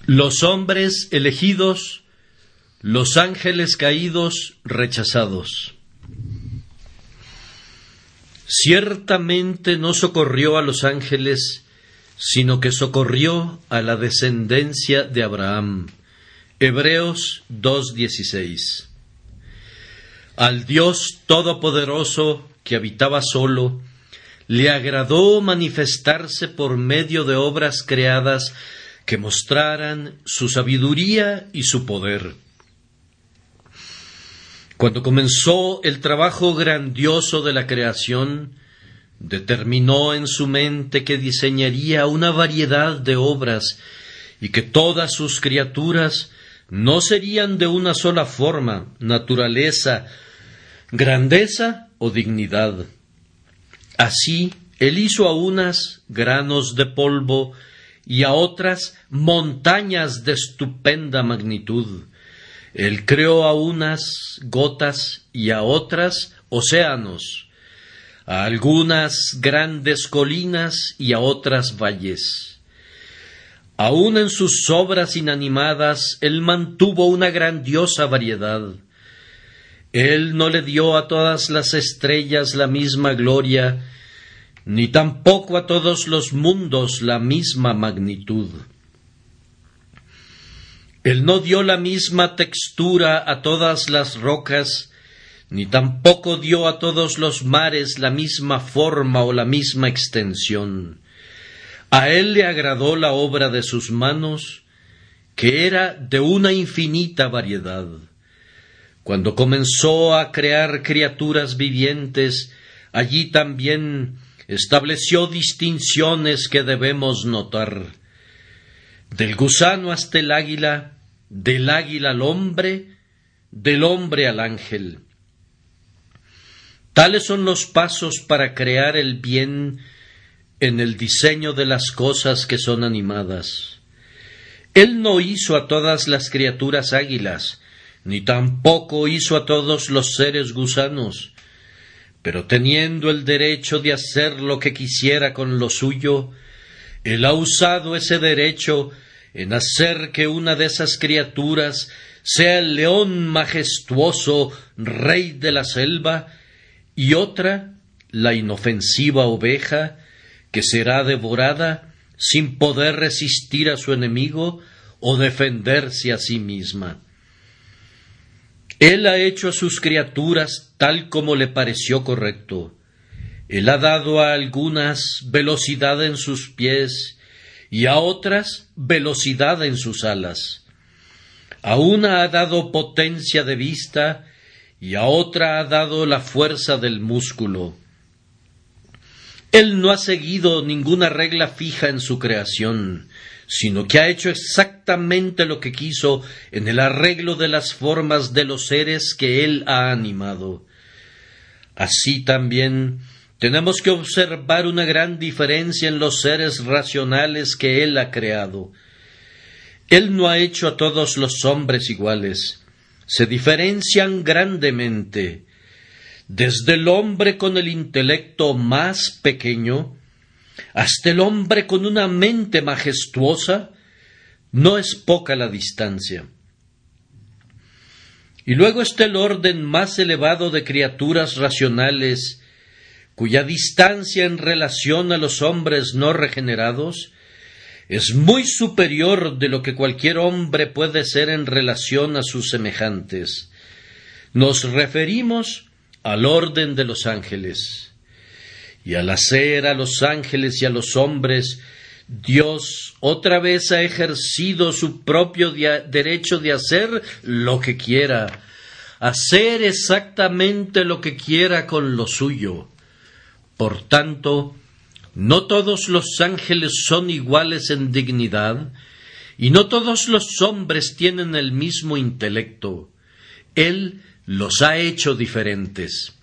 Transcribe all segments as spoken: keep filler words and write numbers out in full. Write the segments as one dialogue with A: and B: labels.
A: Los hombres elegidos, los ángeles caídos, rechazados. Ciertamente no socorrió a los ángeles, sino que socorrió a la descendencia de Abraham. Hebreos dos dieciséis. Al Dios Todopoderoso, que habitaba solo, le agradó manifestarse por medio de obras creadas que mostraran su sabiduría y su poder. Cuando comenzó el trabajo grandioso de la creación, determinó en su mente que diseñaría una variedad de obras y que todas sus criaturas no serían de una sola forma, naturaleza, grandeza o dignidad. Así, él hizo a unas granos de polvo y a otras montañas de estupenda magnitud. Él creó a unas gotas y a otras océanos, a algunas grandes colinas y a otras valles. Aun en sus obras inanimadas, él mantuvo una grandiosa variedad. Él no le dio a todas las estrellas la misma gloria, ni tampoco a todos los mundos la misma magnitud. Él no dio la misma textura a todas las rocas, ni tampoco dio a todos los mares la misma forma o la misma extensión. A él le agradó la obra de sus manos, que era de una infinita variedad. Cuando comenzó a crear criaturas vivientes, allí también estableció distinciones que debemos notar. Del gusano hasta el águila, del águila al hombre, del hombre al ángel. Tales son los pasos para crear el bien en el diseño de las cosas que son animadas. Él no hizo a todas las criaturas águilas, ni tampoco hizo a todos los seres gusanos, pero teniendo el derecho de hacer lo que quisiera con lo suyo, él ha usado ese derecho en hacer que una de esas criaturas sea el león majestuoso, rey de la selva, y otra, la inofensiva oveja, que será devorada sin poder resistir a su enemigo o defenderse a sí misma. Él ha hecho a sus criaturas tal como le pareció correcto. Él ha dado a algunas velocidad en sus pies y a otras velocidad en sus alas. A una ha dado potencia de vista y a otra ha dado la fuerza del músculo. Él no ha seguido ninguna regla fija en su creación, sino que ha hecho exactamente lo que quiso en el arreglo de las formas de los seres que él ha animado. Así también tenemos que observar una gran diferencia en los seres racionales que él ha creado. Él no ha hecho a todos los hombres iguales, se diferencian grandemente. Desde el hombre con el intelecto más pequeño hasta el hombre con una mente majestuosa, no es poca la distancia. Y luego está el orden más elevado de criaturas racionales, cuya distancia en relación a los hombres no regenerados es muy superior de lo que cualquier hombre puede ser en relación a sus semejantes. Nos referimos al orden de los ángeles. Y al hacer a los ángeles y a los hombres, Dios otra vez ha ejercido su propio dia- derecho de hacer lo que quiera, hacer exactamente lo que quiera con lo suyo. Por tanto, no todos los ángeles son iguales en dignidad, y no todos los hombres tienen el mismo intelecto. Él los ha hecho diferentes.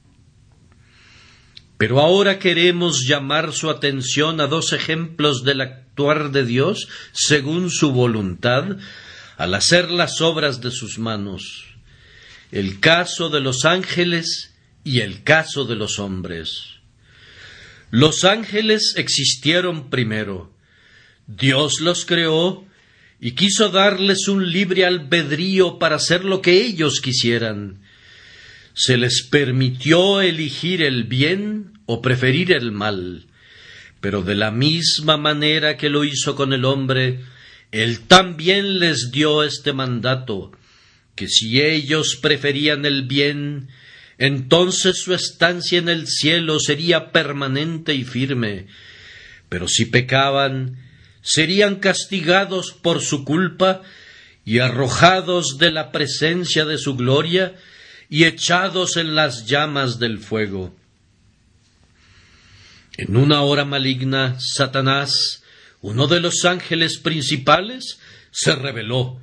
A: Pero ahora queremos llamar su atención a dos ejemplos del actuar de Dios según su voluntad al hacer las obras de sus manos. El caso de los ángeles y el caso de los hombres. Los ángeles existieron primero. Dios los creó y quiso darles un libre albedrío para hacer lo que ellos quisieran. Se les permitió elegir el bien o preferir el mal, pero de la misma manera que lo hizo con el hombre, él también les dio este mandato, que si ellos preferían el bien, entonces su estancia en el cielo sería permanente y firme, pero si pecaban, serían castigados por su culpa y arrojados de la presencia de su gloria y echados en las llamas del fuego. En una hora maligna, Satanás, uno de los ángeles principales, se rebeló,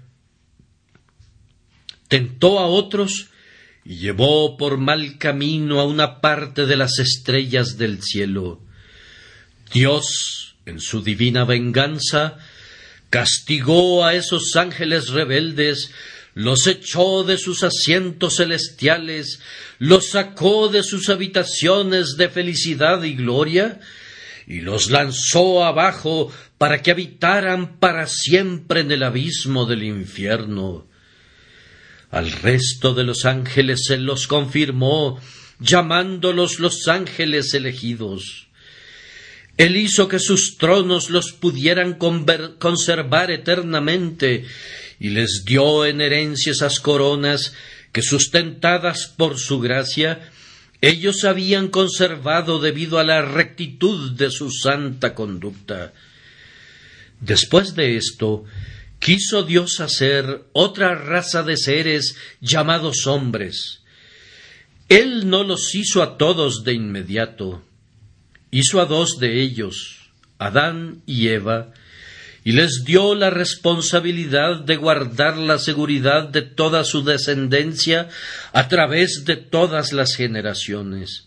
A: tentó a otros y llevó por mal camino a una parte de las estrellas del cielo. Dios, en su divina venganza, castigó a esos ángeles rebeldes, los echó de sus asientos celestiales, los sacó de sus habitaciones de felicidad y gloria, y los lanzó abajo para que habitaran para siempre en el abismo del infierno. Al resto de los ángeles se los confirmó, llamándolos los ángeles elegidos. Él hizo que sus tronos los pudieran conservar eternamente, y les dio en herencia esas coronas que, sustentadas por su gracia, ellos habían conservado debido a la rectitud de su santa conducta. Después de esto, quiso Dios hacer otra raza de seres llamados hombres. Él no los hizo a todos de inmediato. Hizo a dos de ellos, Adán y Eva, y les dio la responsabilidad de guardar la seguridad de toda su descendencia a través de todas las generaciones.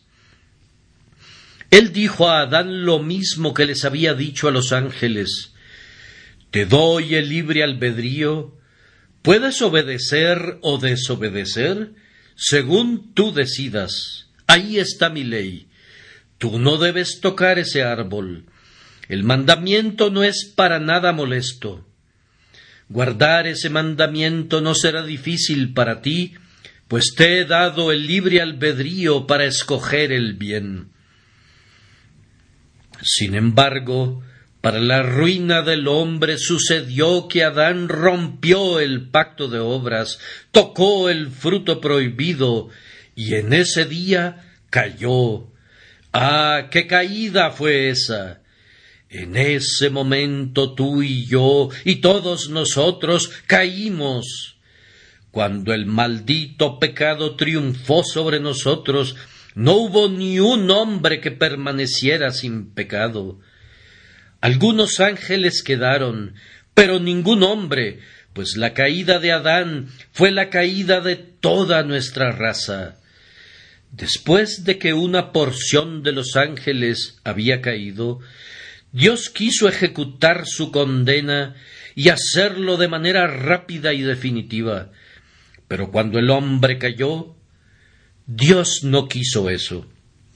A: Él dijo a Adán lo mismo que les había dicho a los ángeles: te doy el libre albedrío, puedes obedecer o desobedecer según tú decidas. Ahí está mi ley. Tú no debes tocar ese árbol. El mandamiento no es para nada molesto. Guardar ese mandamiento no será difícil para ti, pues te he dado el libre albedrío para escoger el bien. Sin embargo, para la ruina del hombre sucedió que Adán rompió el pacto de obras, tocó el fruto prohibido, y en ese día cayó. ¡Ah, qué caída fue esa! En ese momento tú y yo y todos nosotros caímos. Cuando el maldito pecado triunfó sobre nosotros, no hubo ni un hombre que permaneciera sin pecado. Algunos ángeles quedaron, pero ningún hombre, pues la caída de Adán fue la caída de toda nuestra raza. Después de que una porción de los ángeles había caído, Dios quiso ejecutar su condena y hacerlo de manera rápida y definitiva. Pero cuando el hombre cayó, Dios no quiso eso.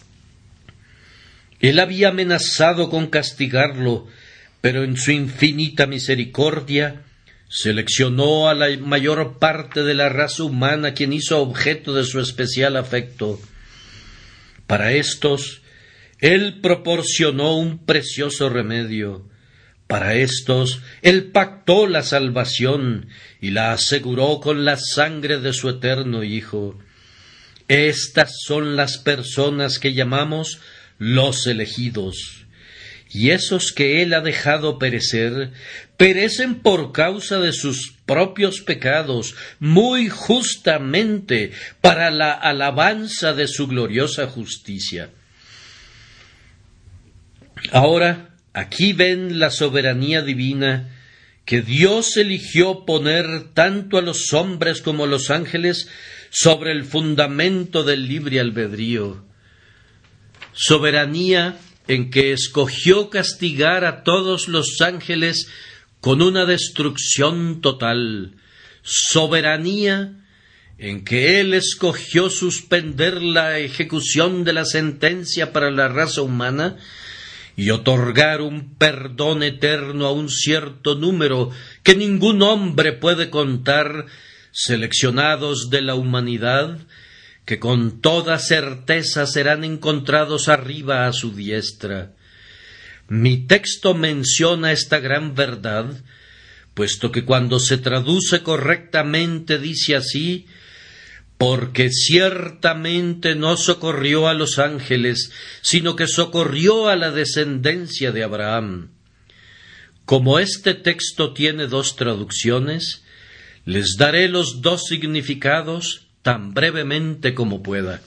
A: Él había amenazado con castigarlo, pero en su infinita misericordia seleccionó a la mayor parte de la raza humana, quien hizo objeto de su especial afecto. Para estos, Él proporcionó un precioso remedio. Para estos, Él pactó la salvación y la aseguró con la sangre de su eterno Hijo. Estas son las personas que llamamos los elegidos. Y esos que Él ha dejado perecer, perecen por causa de sus propios pecados, muy justamente para la alabanza de su gloriosa justicia. Ahora, aquí ven la soberanía divina que Dios eligió poner tanto a los hombres como a los ángeles sobre el fundamento del libre albedrío. Soberanía en que escogió castigar a todos los ángeles con una destrucción total. Soberanía en que Él escogió suspender la ejecución de la sentencia para la raza humana y otorgar un perdón eterno a un cierto número que ningún hombre puede contar, seleccionados de la humanidad, que con toda certeza serán encontrados arriba a su diestra. Mi texto menciona esta gran verdad, puesto que cuando se traduce correctamente dice así: porque ciertamente no socorrió a los ángeles, sino que socorrió a la descendencia de Abraham. Como este texto tiene dos traducciones, les daré los dos significados tan brevemente como pueda.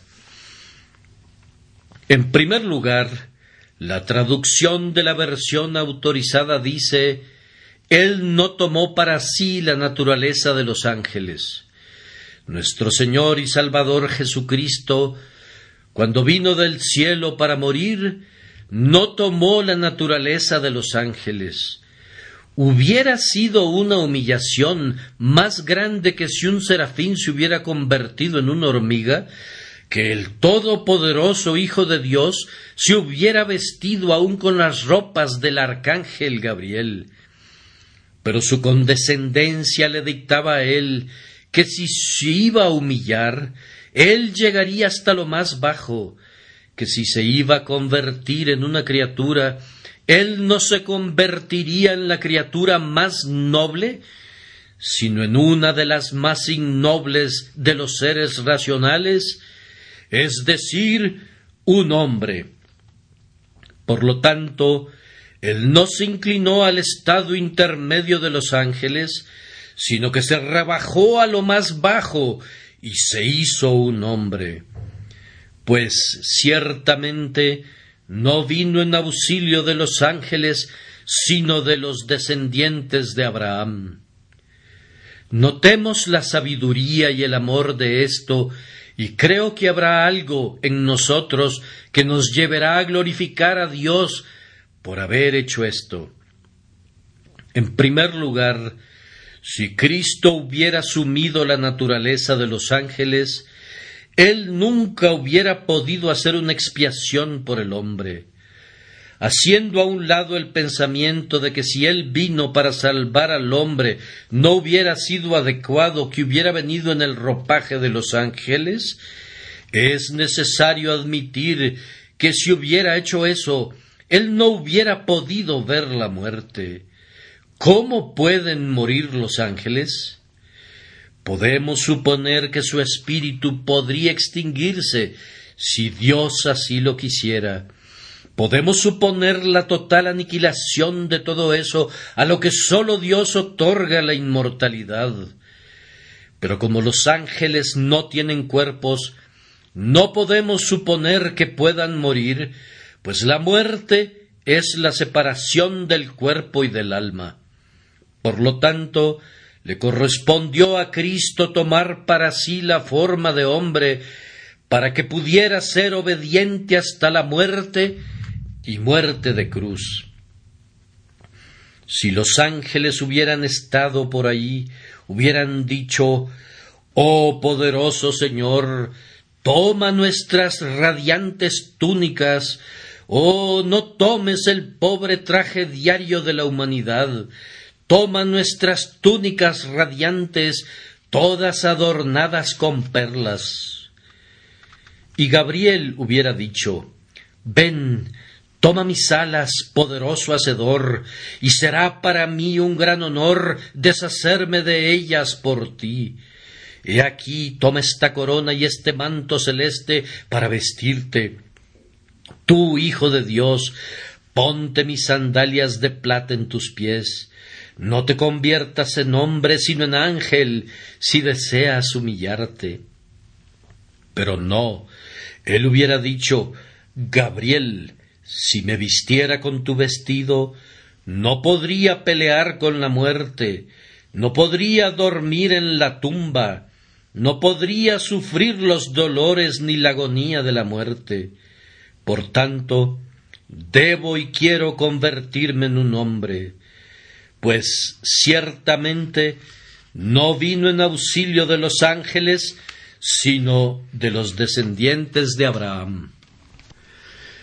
A: En primer lugar, la traducción de la versión autorizada dice: Él no tomó para sí la naturaleza de los ángeles. Nuestro Señor y Salvador Jesucristo, cuando vino del cielo para morir, no tomó la naturaleza de los ángeles. Hubiera sido una humillación más grande que si un serafín se hubiera convertido en una hormiga, que el todopoderoso Hijo de Dios se hubiera vestido aún con las ropas del arcángel Gabriel. Pero su condescendencia le dictaba a él que si se iba a humillar, él llegaría hasta lo más bajo, que si se iba a convertir en una criatura, él no se convertiría en la criatura más noble, sino en una de las más innobles de los seres racionales, es decir, un hombre. Por lo tanto, él no se inclinó al estado intermedio de los ángeles, sino que se rebajó a lo más bajo y se hizo un hombre. Pues ciertamente no vino en auxilio de los ángeles, sino de los descendientes de Abraham. Notemos la sabiduría y el amor de esto, y creo que habrá algo en nosotros que nos llevará a glorificar a Dios por haber hecho esto. En primer lugar, si Cristo hubiera asumido la naturaleza de los ángeles, Él nunca hubiera podido hacer una expiación por el hombre. Haciendo a un lado el pensamiento de que si Él vino para salvar al hombre, no hubiera sido adecuado que hubiera venido en el ropaje de los ángeles, es necesario admitir que si hubiera hecho eso, Él no hubiera podido ver la muerte. ¿Cómo pueden morir los ángeles? Podemos suponer que su espíritu podría extinguirse si Dios así lo quisiera. Podemos suponer la total aniquilación de todo eso, a lo que sólo Dios otorga la inmortalidad. Pero como los ángeles no tienen cuerpos, no podemos suponer que puedan morir, pues la muerte es la separación del cuerpo y del alma. Por lo tanto, le correspondió a Cristo tomar para sí la forma de hombre, para que pudiera ser obediente hasta la muerte, y muerte de cruz. Si los ángeles hubieran estado por ahí, hubieran dicho: «Oh poderoso Señor, toma nuestras radiantes túnicas, oh, no tomes el pobre traje diario de la humanidad, toma nuestras túnicas radiantes, todas adornadas con perlas». Y Gabriel hubiera dicho: «Ven, toma mis alas, poderoso Hacedor, y será para mí un gran honor deshacerme de ellas por ti. He aquí, toma esta corona y este manto celeste para vestirte. Tú, Hijo de Dios, ponte mis sandalias de plata en tus pies. No te conviertas en hombre, sino en ángel, si deseas humillarte». Pero no, él hubiera dicho: «Gabriel, si me vistiera con tu vestido, no podría pelear con la muerte, no podría dormir en la tumba, no podría sufrir los dolores ni la agonía de la muerte. Por tanto, debo y quiero convertirme en un hombre, pues ciertamente no vino en auxilio de los ángeles, sino de los descendientes de Abraham».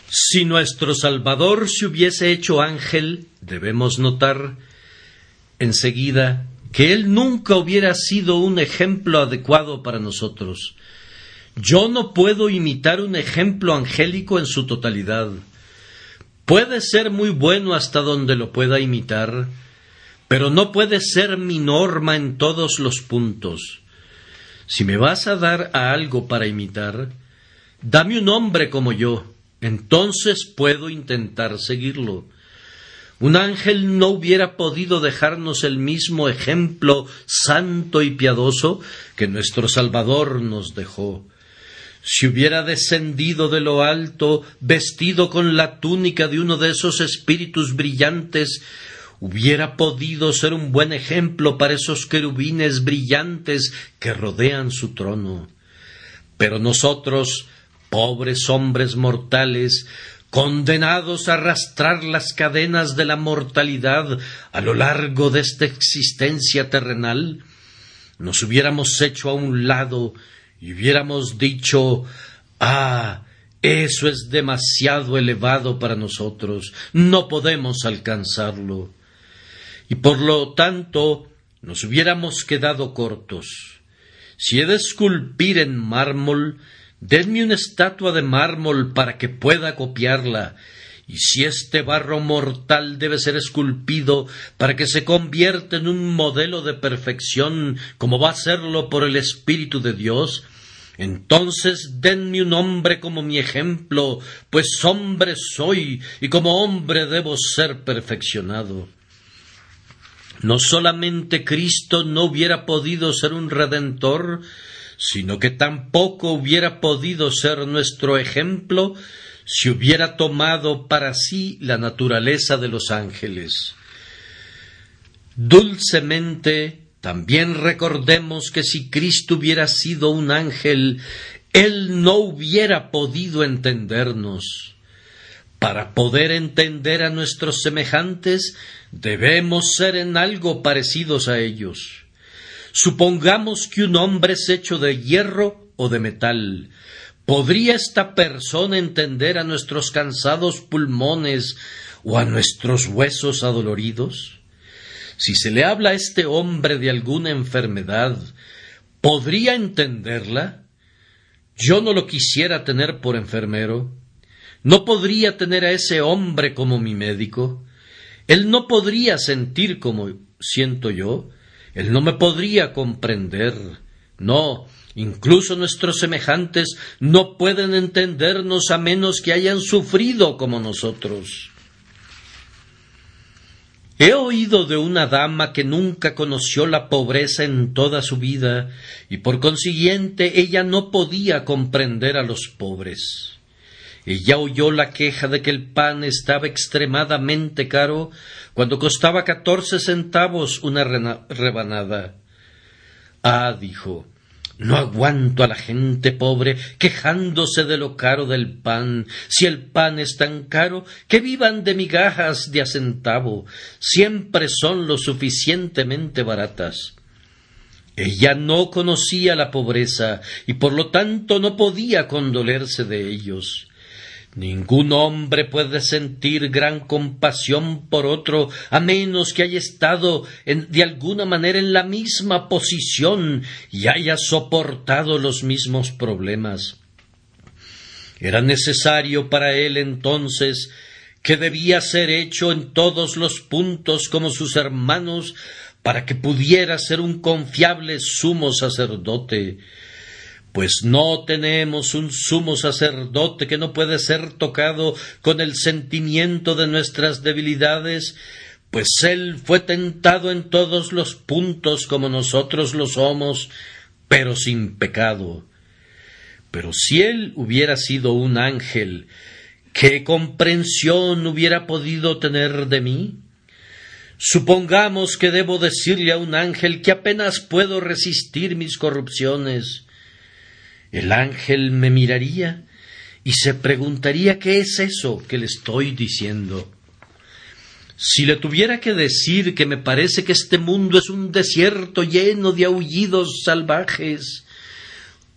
A: Si nuestro Salvador se hubiese hecho ángel, debemos notar enseguida que él nunca hubiera sido un ejemplo adecuado para nosotros. Yo no puedo imitar un ejemplo angélico en su totalidad. Puede ser muy bueno hasta donde lo pueda imitar, pero no puede ser mi norma en todos los puntos. Si me vas a dar a algo para imitar, dame un hombre como yo, entonces puedo intentar seguirlo. Un ángel no hubiera podido dejarnos el mismo ejemplo santo y piadoso que nuestro Salvador nos dejó. Si hubiera descendido de lo alto, vestido con la túnica de uno de esos espíritus brillantes, hubiera podido ser un buen ejemplo para esos querubines brillantes que rodean su trono. Pero nosotros, pobres hombres mortales, condenados a arrastrar las cadenas de la mortalidad a lo largo de esta existencia terrenal, nos hubiéramos hecho a un lado y hubiéramos dicho: «Ah, eso es demasiado elevado para nosotros, no podemos alcanzarlo». Y por lo tanto nos hubiéramos quedado cortos. Si he de esculpir en mármol, denme una estatua de mármol para que pueda copiarla, y si este barro mortal debe ser esculpido para que se convierta en un modelo de perfección, como va a serlo por el Espíritu de Dios, entonces denme un hombre como mi ejemplo, pues hombre soy, y como hombre debo ser perfeccionado. No solamente Cristo no hubiera podido ser un redentor, sino que tampoco hubiera podido ser nuestro ejemplo si hubiera tomado para sí la naturaleza de los ángeles. Dulcemente, también recordemos que si Cristo hubiera sido un ángel, él no hubiera podido entendernos. Para poder entender a nuestros semejantes, debemos ser en algo parecidos a ellos. Supongamos que un hombre es hecho de hierro o de metal. ¿Podría esta persona entender a nuestros cansados pulmones o a nuestros huesos adoloridos? Si se le habla a este hombre de alguna enfermedad, ¿podría entenderla? Yo no lo quisiera tener por enfermero. No podría tener a ese hombre como mi médico. Él no podría sentir como siento yo. Él no me podría comprender. No, incluso nuestros semejantes no pueden entendernos a menos que hayan sufrido como nosotros. He oído de una dama que nunca conoció la pobreza en toda su vida, y por consiguiente ella no podía comprender a los pobres. Ella oyó la queja de que el pan estaba extremadamente caro cuando costaba catorce centavos una rebanada. Ah, dijo, no aguanto a la gente pobre quejándose de lo caro del pan. Si el pan es tan caro, que vivan de migajas de a centavo. Siempre son lo suficientemente baratas. Ella no conocía la pobreza y por lo tanto no podía condolerse de ellos. Ningún hombre puede sentir gran compasión por otro a menos que haya estado en, de alguna manera en la misma posición y haya soportado los mismos problemas. Era necesario para él entonces, que debía ser hecho en todos los puntos como sus hermanos, para que pudiera ser un confiable sumo sacerdote. Pues no tenemos un sumo sacerdote que no puede ser tocado con el sentimiento de nuestras debilidades, pues él fue tentado en todos los puntos como nosotros lo somos, pero sin pecado. Pero si él hubiera sido un ángel, ¿qué comprensión hubiera podido tener de mí? Supongamos que debo decirle a un ángel que apenas puedo resistir mis corrupciones. El ángel me miraría y se preguntaría qué es eso que le estoy diciendo. Si le tuviera que decir que me parece que este mundo es un desierto lleno de aullidos salvajes,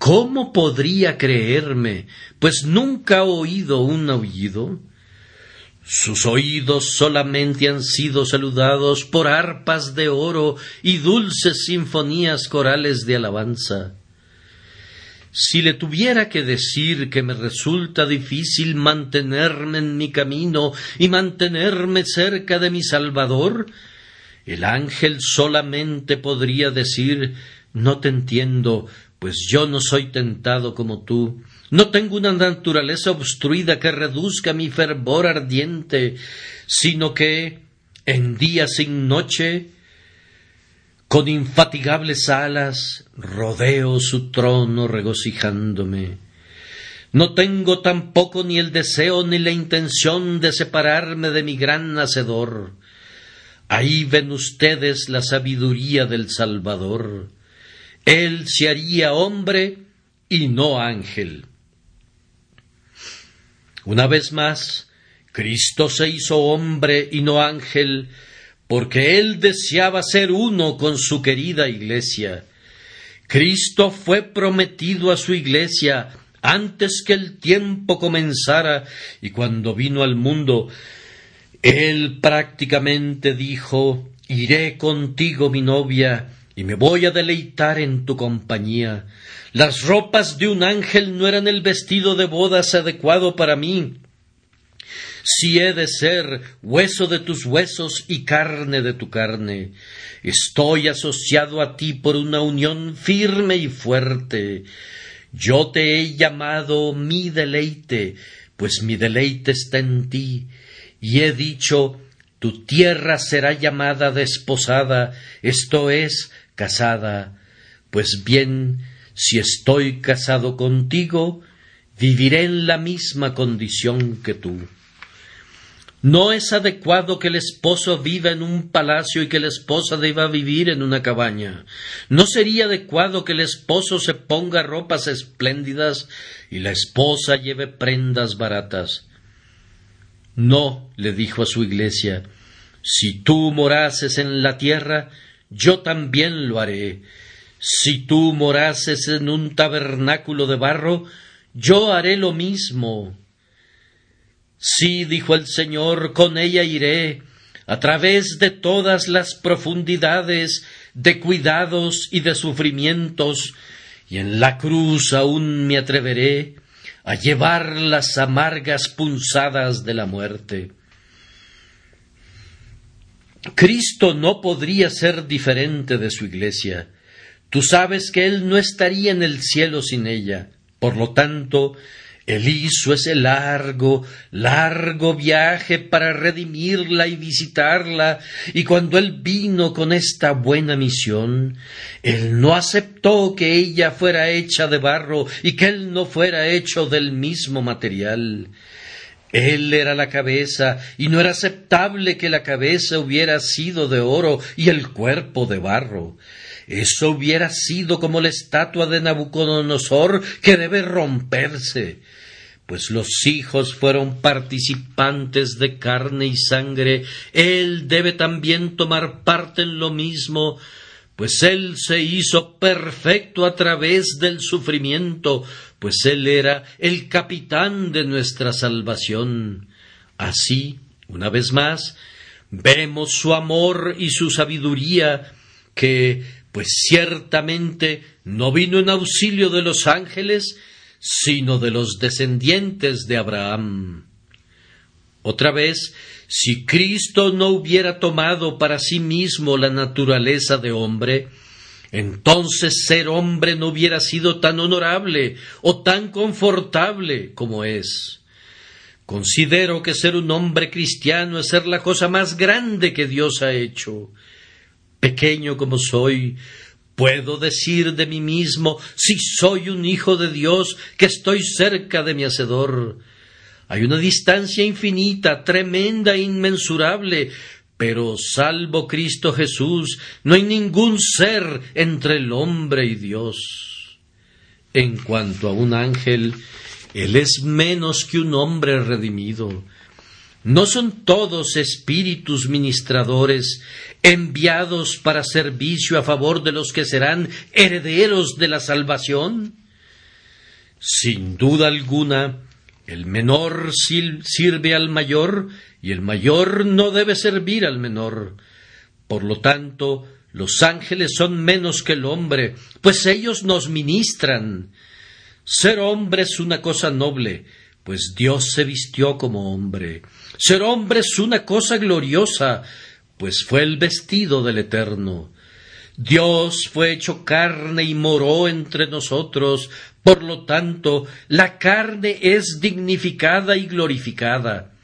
A: ¿Cómo podría creerme, pues nunca ha oído un aullido? Sus oídos solamente han sido saludados por arpas de oro y dulces sinfonías corales de alabanza. Si le tuviera que decir que me resulta difícil mantenerme en mi camino y mantenerme cerca de mi Salvador, el ángel solamente podría decir: no te entiendo, pues yo no soy tentado como tú. No tengo una naturaleza obstruida que reduzca mi fervor ardiente, sino que, en día sin noche, con infatigables alas, rodeo su trono regocijándome. No tengo tampoco ni el deseo ni la intención de separarme de mi gran Hacedor. Ahí ven ustedes la sabiduría del Salvador. Él se haría hombre y no ángel. Una vez más, Cristo se hizo hombre y no ángel, porque Él deseaba ser uno con su querida Iglesia. Cristo fue prometido a su Iglesia antes que el tiempo comenzara, y cuando vino al mundo, Él prácticamente dijo: iré contigo, mi novia, y me voy a deleitar en tu compañía. Las ropas de un ángel no eran el vestido de bodas adecuado para mí. Si he de ser hueso de tus huesos y carne de tu carne, estoy asociado a ti por una unión firme y fuerte. Yo te he llamado mi deleite, pues mi deleite está en ti, y he dicho: tu tierra será llamada desposada, esto es, casada. Pues bien, si estoy casado contigo, viviré en la misma condición que tú. No es adecuado que el esposo viva en un palacio y que la esposa deba vivir en una cabaña. No sería adecuado que el esposo se ponga ropas espléndidas y la esposa lleve prendas baratas. No, le dijo a su Iglesia, si tú morases en la tierra, yo también lo haré. Si tú morases en un tabernáculo de barro, yo haré lo mismo. Sí, dijo el Señor, con ella iré, a través de todas las profundidades de cuidados y de sufrimientos, y en la cruz aún me atreveré a llevar las amargas punzadas de la muerte. Cristo no podría ser diferente de su Iglesia. Tú sabes que Él no estaría en el cielo sin ella. Por lo tanto, Él hizo ese largo, largo viaje para redimirla y visitarla, y cuando Él vino con esta buena misión, Él no aceptó que ella fuera hecha de barro y que Él no fuera hecho del mismo material. Él era la cabeza, y no era aceptable que la cabeza hubiera sido de oro y el cuerpo de barro. Eso hubiera sido como la estatua de Nabucodonosor, que debe romperse, pues los hijos fueron participantes de carne y sangre. Él debe también tomar parte en lo mismo, pues Él se hizo perfecto a través del sufrimiento, pues Él era el capitán de nuestra salvación. Así, una vez más, vemos su amor y su sabiduría, que, pues ciertamente, no vino en auxilio de los ángeles, sino de los descendientes de Abraham. Otra vez, si Cristo no hubiera tomado para sí mismo la naturaleza de hombre, entonces ser hombre no hubiera sido tan honorable o tan confortable como es. Considero que ser un hombre cristiano es ser la cosa más grande que Dios ha hecho. Pequeño como soy, puedo decir de mí mismo, si soy un hijo de Dios, que estoy cerca de mi Hacedor. Hay una distancia infinita, tremenda e inmensurable, pero salvo Cristo Jesús, no hay ningún ser entre el hombre y Dios. En cuanto a un ángel, él es menos que un hombre redimido. ¿No son todos espíritus ministradores enviados para servicio a favor de los que serán herederos de la salvación? Sin duda alguna, el menor sirve al mayor y el mayor no debe servir al menor. Por lo tanto, los ángeles son menos que el hombre, pues ellos nos ministran. Ser hombre es una cosa noble, pues Dios se vistió como hombre. Ser hombre es una cosa gloriosa, pues fue el vestido del Eterno. Dios fue hecho carne y moró entre nosotros, por lo tanto, la carne es dignificada y glorificada.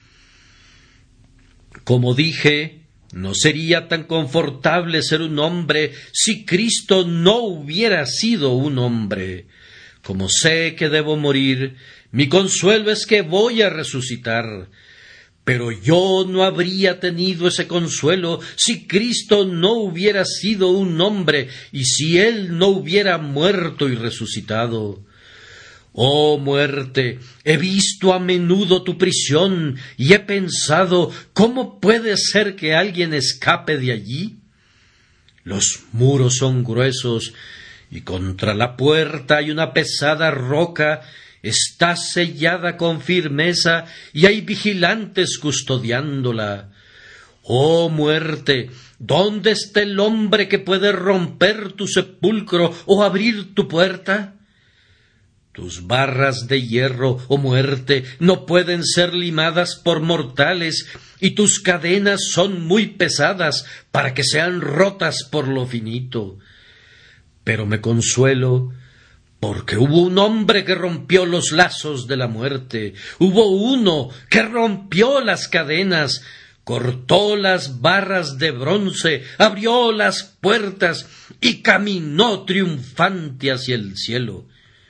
A: Como dije, no sería tan confortable ser un hombre si Cristo no hubiera sido un hombre. Como sé que debo morir, mi consuelo es que voy a resucitar. Pero yo no habría tenido ese consuelo si Cristo no hubiera sido un hombre y si Él no hubiera muerto y resucitado. Oh muerte, he visto a menudo tu prisión y he pensado, ¿cómo puede ser que alguien escape de allí? Los muros son gruesos y contra la puerta hay una pesada roca. Está sellada con firmeza y hay vigilantes custodiándola. Oh muerte, ¿dónde está el hombre que puede romper tu sepulcro o abrir tu puerta? Tus barras de hierro, oh muerte, no pueden ser limadas por mortales, y tus cadenas son muy pesadas para que sean rotas por lo finito. Pero me consuelo, porque hubo un hombre que rompió los lazos de la muerte, hubo uno que rompió las cadenas, cortó las barras de bronce, abrió las puertas y caminó triunfante hacia el cielo.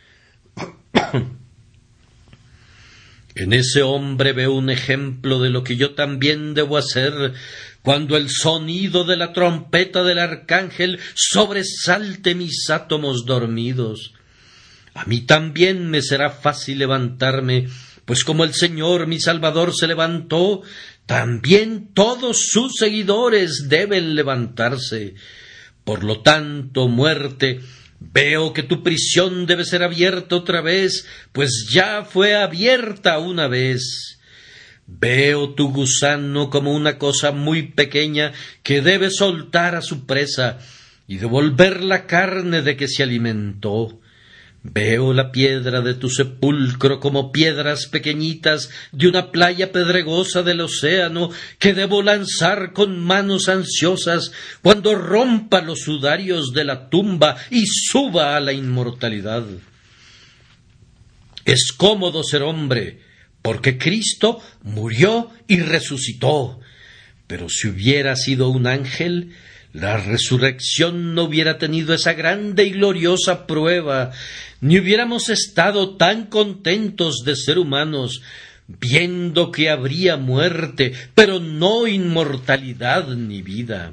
A: En ese hombre veo un ejemplo de lo que yo también debo hacer cuando el sonido de la trompeta del arcángel sobresalte mis átomos dormidos. A mí también me será fácil levantarme, pues como el Señor mi Salvador se levantó, también todos sus seguidores deben levantarse. Por lo tanto, muerte, veo que tu prisión debe ser abierta otra vez, pues ya fue abierta una vez. Veo tu gusano como una cosa muy pequeña que debe soltar a su presa y devolver la carne de que se alimentó. Veo la piedra de tu sepulcro como piedras pequeñitas de una playa pedregosa del océano que debo lanzar con manos ansiosas cuando rompa los sudarios de la tumba y suba a la inmortalidad. Es cómodo ser hombre, porque Cristo murió y resucitó. Pero si hubiera sido un ángel, la resurrección no hubiera tenido esa grande y gloriosa prueba, ni hubiéramos estado tan contentos de ser humanos, viendo que habría muerte, pero no inmortalidad ni vida.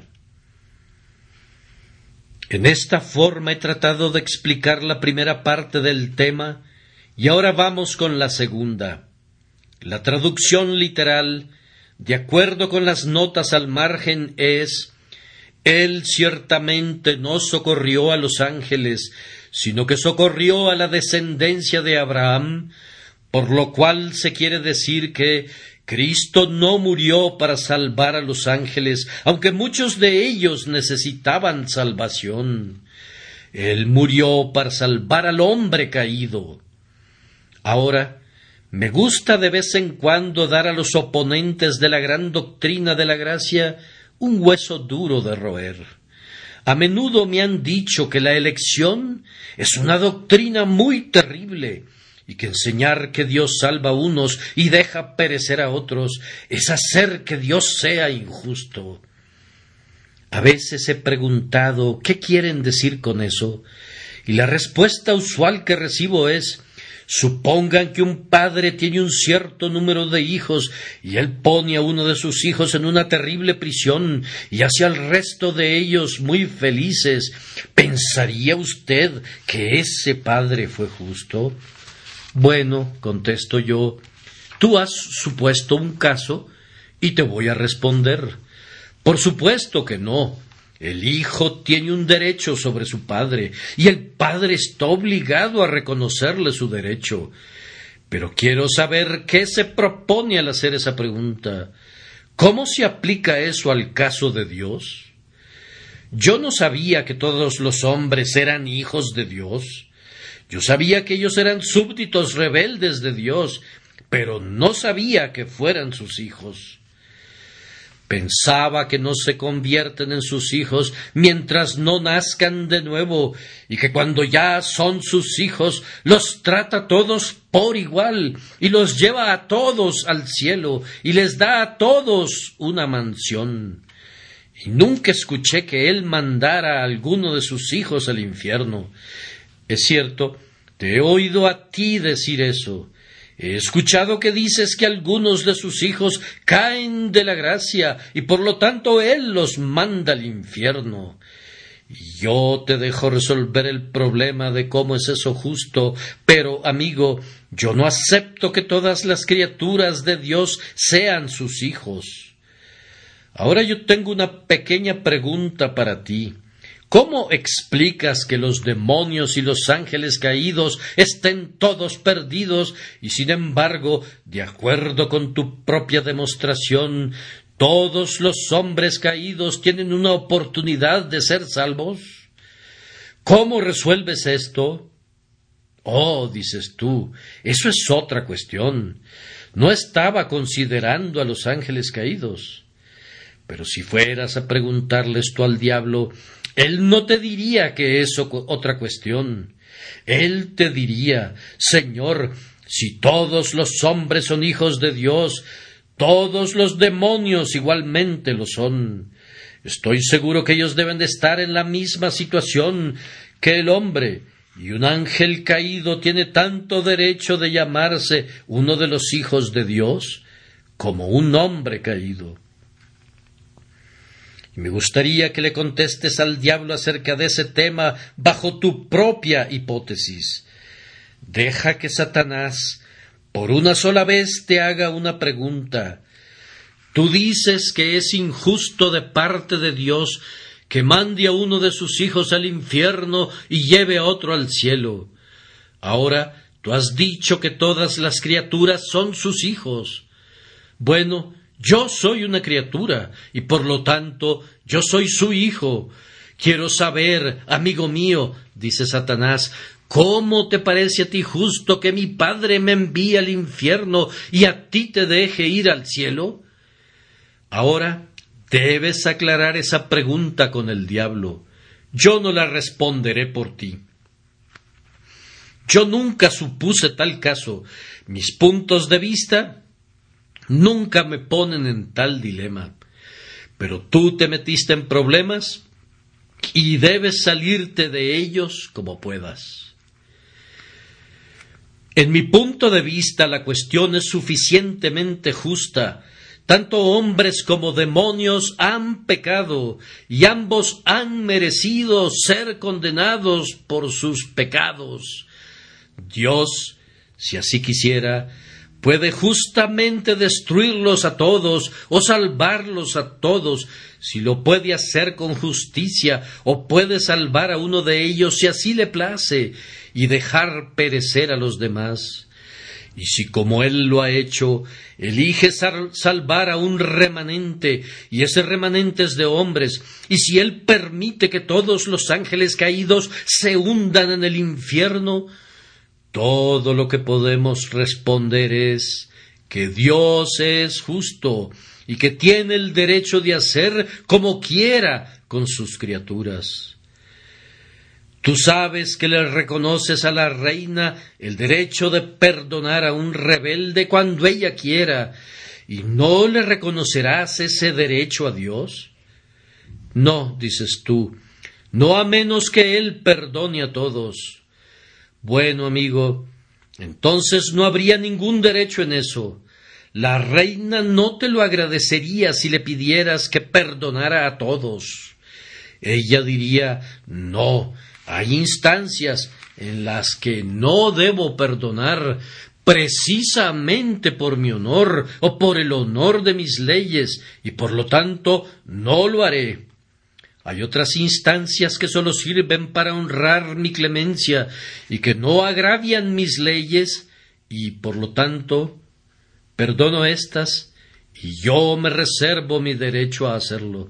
A: En esta forma he tratado de explicar la primera parte del tema, y ahora vamos con la segunda. La traducción literal, de acuerdo con las notas al margen, es: Él ciertamente no socorrió a los ángeles, sino que socorrió a la descendencia de Abraham, por lo cual se quiere decir que Cristo no murió para salvar a los ángeles, aunque muchos de ellos necesitaban salvación. Él murió para salvar al hombre caído. Ahora, me gusta de vez en cuando dar a los oponentes de la gran doctrina de la gracia un hueso duro de roer. A menudo me han dicho que la elección es una doctrina muy terrible y que enseñar que Dios salva a unos y deja perecer a otros es hacer que Dios sea injusto. A veces he preguntado ¿qué quieren decir con eso? Y la respuesta usual que recibo es: supongan que un padre tiene un cierto número de hijos y él pone a uno de sus hijos en una terrible prisión y hace al resto de ellos muy felices. ¿Pensaría usted que ese padre fue justo? Bueno, contesto yo, tú has supuesto un caso y te voy a responder. Por supuesto que no. El hijo tiene un derecho sobre su padre, y el padre está obligado a reconocerle su derecho. Pero quiero saber qué se propone al hacer esa pregunta. ¿Cómo se aplica eso al caso de Dios? Yo no sabía que todos los hombres eran hijos de Dios. Yo sabía que ellos eran súbditos rebeldes de Dios, pero no sabía que fueran sus hijos. Pensaba que no se convierten en sus hijos mientras no nazcan de nuevo, y que cuando ya son sus hijos los trata a todos por igual, y los lleva a todos al cielo, y les da a todos una mansión. Y nunca escuché que él mandara a alguno de sus hijos al infierno. Es cierto, te he oído a ti decir eso. He escuchado que dices que algunos de sus hijos caen de la gracia y por lo tanto él los manda al infierno. Y yo te dejo resolver el problema de cómo es eso justo, pero, amigo, yo no acepto que todas las criaturas de Dios sean sus hijos. Ahora yo tengo una pequeña pregunta para ti. ¿Cómo explicas que los demonios y los ángeles caídos estén todos perdidos y, sin embargo, de acuerdo con tu propia demostración, todos los hombres caídos tienen una oportunidad de ser salvos? ¿Cómo resuelves esto? Oh, dices tú, eso es otra cuestión. No estaba considerando a los ángeles caídos. Pero si fueras a preguntarle esto al diablo, él no te diría que es otra cuestión. Él te diría: Señor, si todos los hombres son hijos de Dios, todos los demonios igualmente lo son. Estoy seguro que ellos deben de estar en la misma situación que el hombre, y un ángel caído tiene tanto derecho de llamarse uno de los hijos de Dios como un hombre caído. Me gustaría que le contestes al diablo acerca de ese tema bajo tu propia hipótesis. Deja que Satanás por una sola vez te haga una pregunta. Tú dices que es injusto de parte de Dios que mande a uno de sus hijos al infierno y lleve a otro al cielo. Ahora tú has dicho que todas las criaturas son sus hijos. Bueno, yo soy una criatura, y por lo tanto yo soy su hijo. Quiero saber, amigo mío, dice Satanás, ¿cómo te parece a ti justo que mi padre me envíe al infierno y a ti te deje ir al cielo? Ahora debes aclarar esa pregunta con el diablo. Yo no la responderé por ti. Yo nunca supuse tal caso. Mis puntos de vista nunca me ponen en tal dilema. Pero tú te metiste en problemas y debes salirte de ellos como puedas. En mi punto de vista, la cuestión es suficientemente justa. Tanto hombres como demonios han pecado, y ambos han merecido ser condenados por sus pecados. Dios, si así quisiera, puede justamente destruirlos a todos o salvarlos a todos, si lo puede hacer con justicia, o puede salvar a uno de ellos si así le place, y dejar perecer a los demás. Y si, como Él lo ha hecho, elige sal- salvar a un remanente, y ese remanente es de hombres, y si Él permite que todos los ángeles caídos se hundan en el infierno, todo lo que podemos responder es que Dios es justo y que tiene el derecho de hacer como quiera con sus criaturas. Tú sabes que le reconoces a la reina el derecho de perdonar a un rebelde cuando ella quiera, ¿y no le reconocerás ese derecho a Dios? No, dices tú, no a menos que Él perdone a todos. Bueno, amigo, entonces no habría ningún derecho en eso. La reina no te lo agradecería si le pidieras que perdonara a todos. Ella diría: no, hay instancias en las que no debo perdonar, precisamente por mi honor o por el honor de mis leyes, y por lo tanto no lo haré. Hay otras instancias que sólo sirven para honrar mi clemencia y que no agravian mis leyes, y por lo tanto perdono estas, y yo me reservo mi derecho a hacerlo.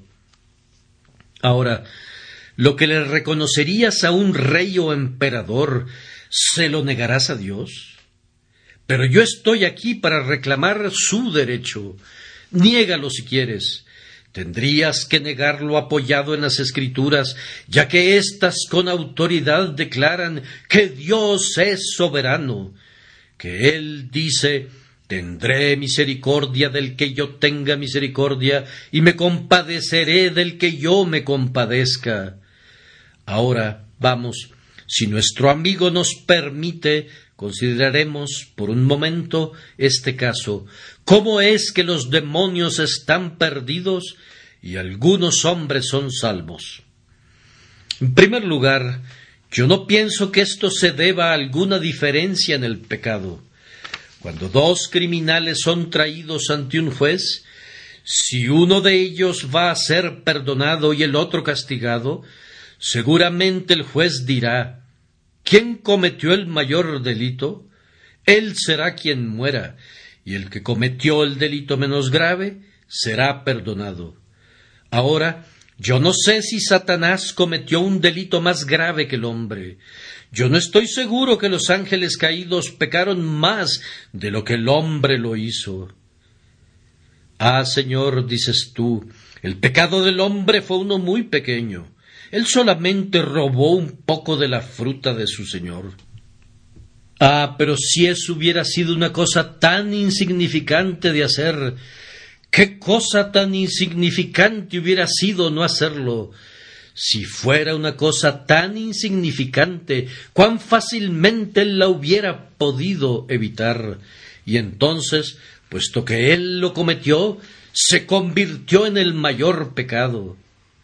A: Ahora, lo que le reconocerías a un rey o emperador, ¿se lo negarás a Dios? Pero yo estoy aquí para reclamar su derecho. Niégalo si quieres. Tendrías que negarlo apoyado en las Escrituras, ya que éstas con autoridad declaran que Dios es soberano, que Él dice: tendré misericordia del que yo tenga misericordia, y me compadeceré del que yo me compadezca. Ahora, vamos, si nuestro amigo nos permite, consideraremos por un momento este caso. ¿Cómo es que los demonios están perdidos y algunos hombres son salvos? En primer lugar, yo no pienso que esto se deba a alguna diferencia en el pecado. Cuando dos criminales son traídos ante un juez, si uno de ellos va a ser perdonado y el otro castigado, seguramente el juez dirá: ¿quién cometió el mayor delito? Él será quien muera, y el que cometió el delito menos grave será perdonado. Ahora, yo no sé si Satanás cometió un delito más grave que el hombre. Yo no estoy seguro que los ángeles caídos pecaron más de lo que el hombre lo hizo. Ah, Señor, dices tú, el pecado del hombre fue uno muy pequeño. Él solamente robó un poco de la fruta de su Señor. Ah, pero si eso hubiera sido una cosa tan insignificante de hacer, ¿qué cosa tan insignificante hubiera sido no hacerlo? Si fuera una cosa tan insignificante, cuán fácilmente él la hubiera podido evitar. Y entonces, puesto que él lo cometió, se convirtió en el mayor pecado.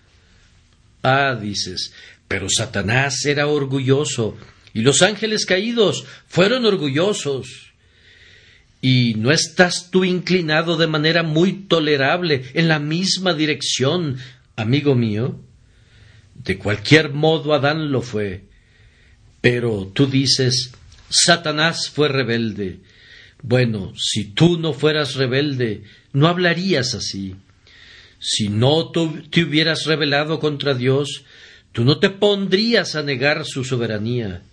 A: Ah, dices, pero Satanás era orgulloso, y los ángeles caídos fueron orgullosos. ¿Y no estás tú inclinado de manera muy tolerable en la misma dirección, amigo mío? De cualquier modo Adán lo fue. Pero tú dices: Satanás fue rebelde. Bueno, si tú no fueras rebelde, no hablarías así. Si no te hubieras rebelado contra Dios, tú no te pondrías a negar su soberanía.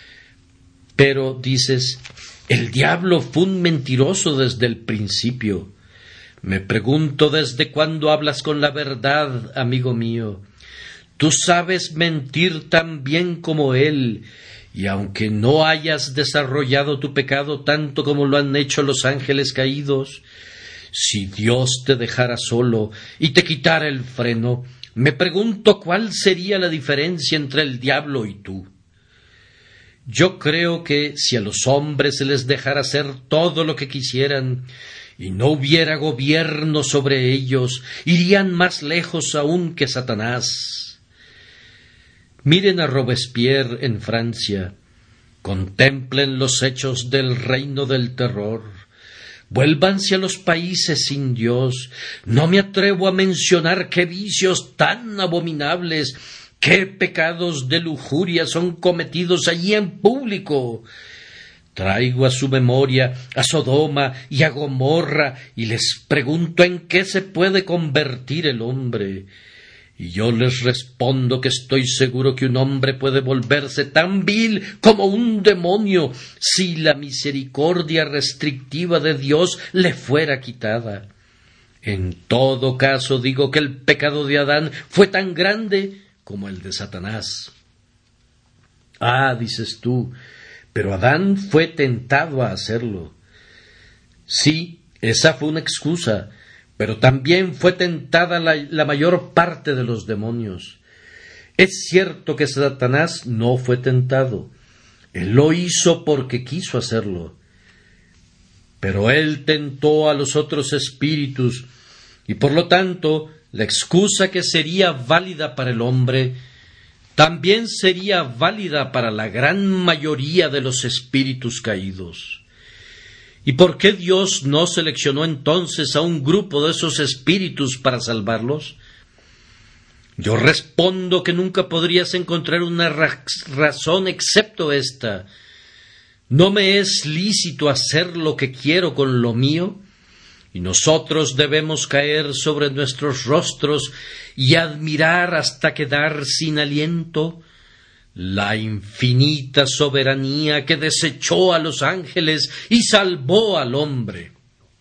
A: Pero dices: el diablo fue un mentiroso desde el principio. Me pregunto desde cuándo hablas con la verdad, amigo mío. Tú sabes mentir tan bien como él, y aunque no hayas desarrollado tu pecado tanto como lo han hecho los ángeles caídos, si Dios te dejara solo y te quitara el freno, me pregunto cuál sería la diferencia entre el diablo y tú. Yo creo que si a los hombres se les dejara hacer todo lo que quisieran y no hubiera gobierno sobre ellos, irían más lejos aún que Satanás. Miren a Robespierre en Francia, contemplen los hechos del reino del terror, vuélvanse a los países sin Dios. No me atrevo a mencionar qué vicios tan abominables, qué pecados de lujuria son cometidos allí en público. Traigo a su memoria a Sodoma y a Gomorra y les pregunto en qué se puede convertir el hombre. Y yo les respondo que estoy seguro que un hombre puede volverse tan vil como un demonio si la misericordia restrictiva de Dios le fuera quitada. En todo caso digo que el pecado de Adán fue tan grande como el de Satanás. Ah, dices tú, pero Adán fue tentado a hacerlo. Sí, esa fue una excusa, pero también fue tentada la, la mayor parte de los demonios. Es cierto que Satanás no fue tentado. Él lo hizo porque quiso hacerlo. Pero él tentó a los otros espíritus, y por lo tanto, la excusa que sería válida para el hombre, también sería válida para la gran mayoría de los espíritus caídos. ¿Y por qué Dios no seleccionó entonces a un grupo de esos espíritus para salvarlos? Yo respondo que nunca podrías encontrar una ra- razón excepto esta. ¿No me es lícito hacer lo que quiero con lo mío? Y nosotros debemos caer sobre nuestros rostros y admirar hasta quedar sin aliento la infinita soberanía que desechó a los ángeles y salvó al hombre.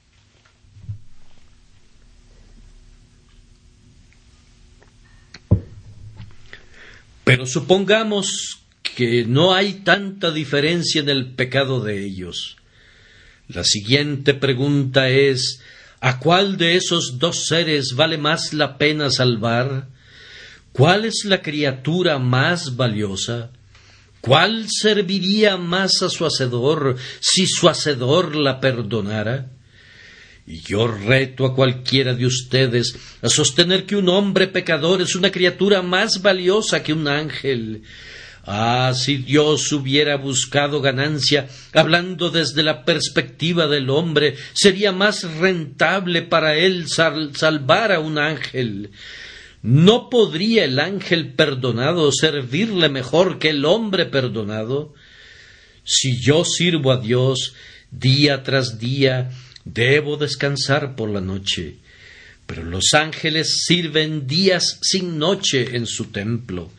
A: Pero supongamos que no hay tanta diferencia en el pecado de ellos. La siguiente pregunta es, ¿a cuál de esos dos seres vale más la pena salvar? ¿Cuál es la criatura más valiosa? ¿Cuál serviría más a su Hacedor si su Hacedor la perdonara? Y yo reto a cualquiera de ustedes a sostener que un hombre pecador es una criatura más valiosa que un ángel. Ah, si Dios hubiera buscado ganancia, hablando desde la perspectiva del hombre, sería más rentable para él sal- salvar a un ángel. ¿No podría el ángel perdonado servirle mejor que el hombre perdonado? Si yo sirvo a Dios día tras día, debo descansar por la noche, pero los ángeles sirven días sin noche en su templo.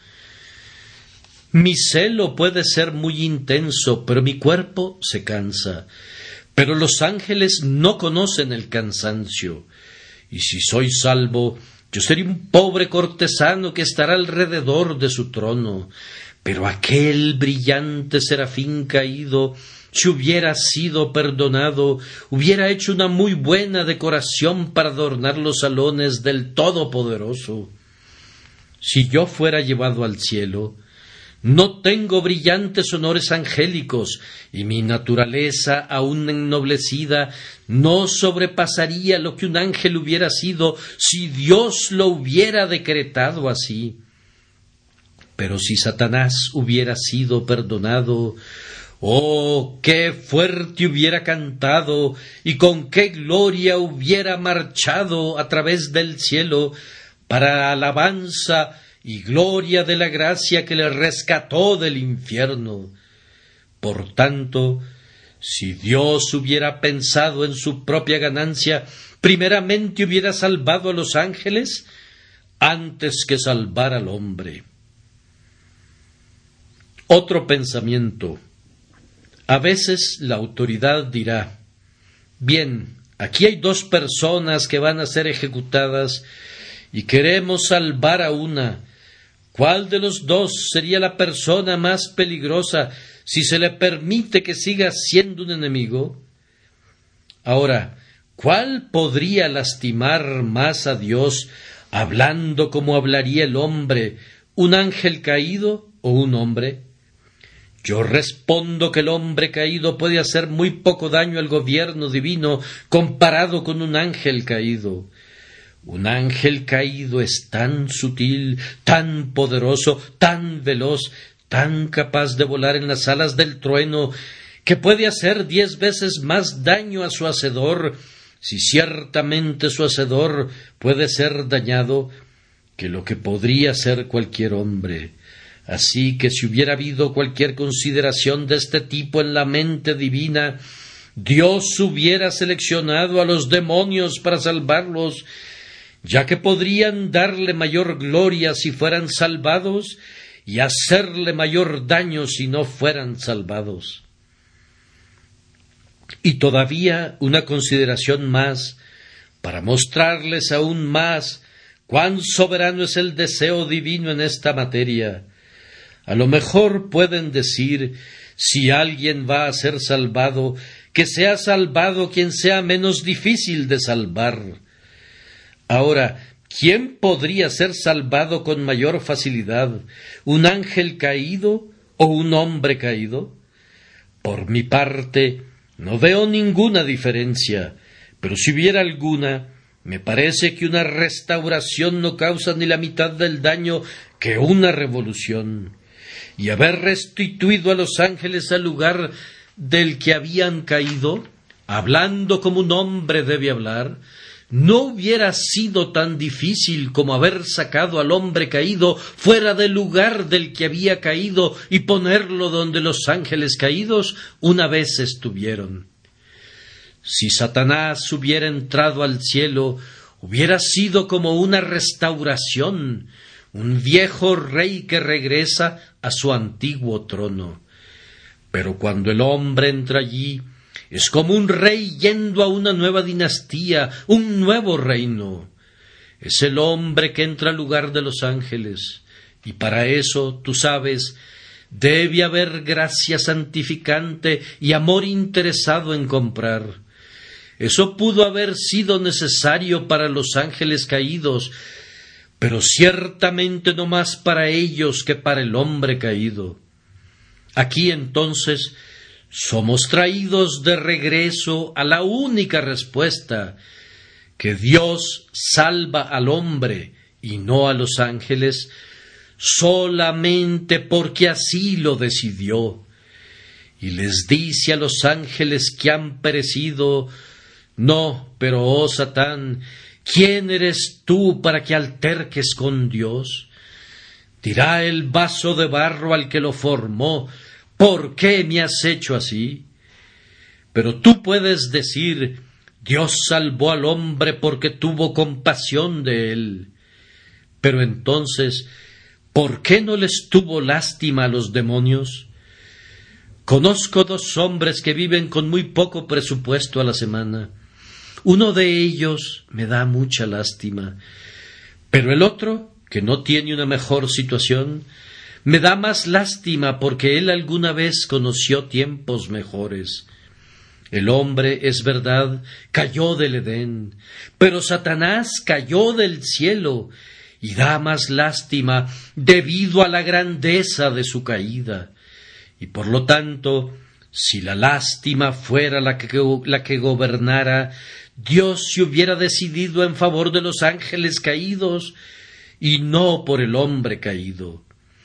A: Mi celo puede ser muy intenso, pero mi cuerpo se cansa. Pero los ángeles no conocen el cansancio. Y si soy salvo, yo seré un pobre cortesano que estará alrededor de su trono. Pero aquel brillante serafín caído, si hubiera sido perdonado, hubiera hecho una muy buena decoración para adornar los salones del Todopoderoso. Si yo fuera llevado al cielo, no tengo brillantes honores angélicos, y mi naturaleza aún ennoblecida no sobrepasaría lo que un ángel hubiera sido si Dios lo hubiera decretado así. Pero si Satanás hubiera sido perdonado, oh, qué fuerte hubiera cantado y con qué gloria hubiera marchado a través del cielo para alabanza y gloria de la gracia que le rescató del infierno. Por tanto, si Dios hubiera pensado en su propia ganancia, primeramente hubiera salvado a los ángeles antes que salvar al hombre. Otro pensamiento. A veces la autoridad dirá, bien, aquí hay dos personas que van a ser ejecutadas y queremos salvar a una. ¿Cuál de los dos sería la persona más peligrosa si se le permite que siga siendo un enemigo? Ahora, ¿cuál podría lastimar más a Dios hablando como hablaría el hombre, un ángel caído o un hombre? Yo respondo que el hombre caído puede hacer muy poco daño al gobierno divino comparado con un ángel caído. Un ángel caído es tan sutil, tan poderoso, tan veloz, tan capaz de volar en las alas del trueno, que puede hacer diez veces más daño a su hacedor, si ciertamente su hacedor puede ser dañado, que lo que podría ser cualquier hombre. Así que si hubiera habido cualquier consideración de este tipo en la mente divina, Dios hubiera seleccionado a los demonios para salvarlos, ya que podrían darle mayor gloria si fueran salvados y hacerle mayor daño si no fueran salvados. Y todavía una consideración más, para mostrarles aún más cuán soberano es el deseo divino en esta materia. A lo mejor pueden decir, si alguien va a ser salvado, que sea salvado quien sea menos difícil de salvar. Ahora, ¿quién podría ser salvado con mayor facilidad, un ángel caído o un hombre caído? Por mi parte, no veo ninguna diferencia, pero si hubiera alguna, me parece que una restauración no causa ni la mitad del daño que una revolución. Y haber restituido a los ángeles al lugar del que habían caído, hablando como un hombre debe hablar, no hubiera sido tan difícil como haber sacado al hombre caído fuera del lugar del que había caído y ponerlo donde los ángeles caídos una vez estuvieron. Si Satanás hubiera entrado al cielo, hubiera sido como una restauración, un viejo rey que regresa a su antiguo trono. Pero cuando el hombre entra allí, es como un rey yendo a una nueva dinastía, un nuevo reino. Es el hombre que entra al lugar de los ángeles, y para eso, tú sabes, debe haber gracia santificante y amor interesado en comprar. Eso pudo haber sido necesario para los ángeles caídos, pero ciertamente no más para ellos que para el hombre caído. Aquí entonces somos traídos de regreso a la única respuesta, que Dios salva al hombre y no a los ángeles, solamente porque así lo decidió. Y les dice a los ángeles que han perecido: no, pero oh Satán, ¿quién eres tú para que alterques con Dios? Dirá el vaso de barro al que lo formó: ¿por qué me has hecho así? Pero tú puedes decir: Dios salvó al hombre porque tuvo compasión de él. Pero entonces, ¿por qué no les tuvo lástima a los demonios? Conozco dos hombres que viven con muy poco presupuesto a la semana. Uno de ellos me da mucha lástima, pero el otro, que no tiene una mejor situación, me da más lástima porque él alguna vez conoció tiempos mejores. El hombre, es verdad, cayó del Edén, pero Satanás cayó del cielo, y da más lástima debido a la grandeza de su caída. Y por lo tanto, si la lástima fuera la que, la que gobernara, Dios se hubiera decidido en favor de los ángeles caídos y no por el hombre caído.